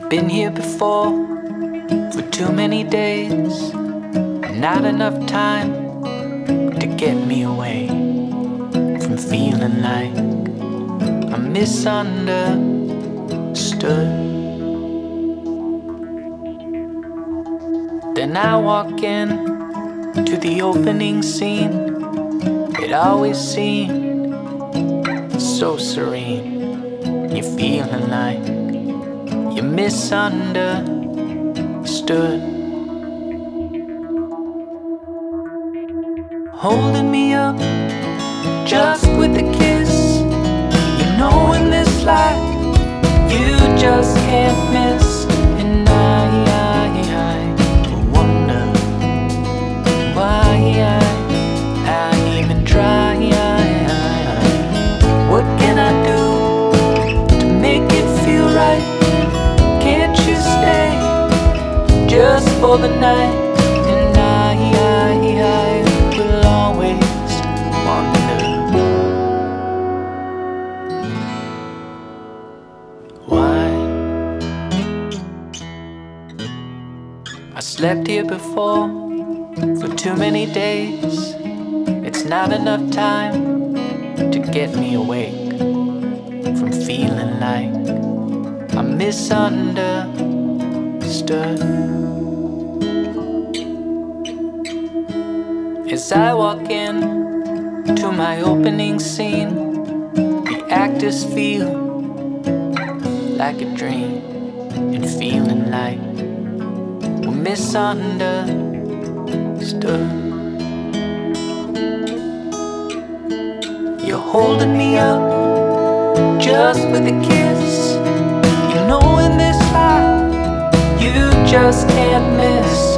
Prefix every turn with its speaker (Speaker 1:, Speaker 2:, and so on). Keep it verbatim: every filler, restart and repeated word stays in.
Speaker 1: Been here before for too many days, not enough time to get me away from feeling like I'm misunderstood. Then I walk in to the opening scene. It always seemed so serene. You're feeling like you're misunderstood. Holding me up just with a kiss. You know in this life you just can't miss. And I, I, I wonder why I, I even try. What can I do to make it feel right? Can't you stay just for the night? And I, I, I will always wonder why. I slept here before for too many days. It's not enough time to get me awake from feeling like I'm misunderstood. As I walk in to my opening scene, the actors feel like a dream and feeling like we're misunderstood. You're holding me up just with a kiss. You know in this life you just can't miss.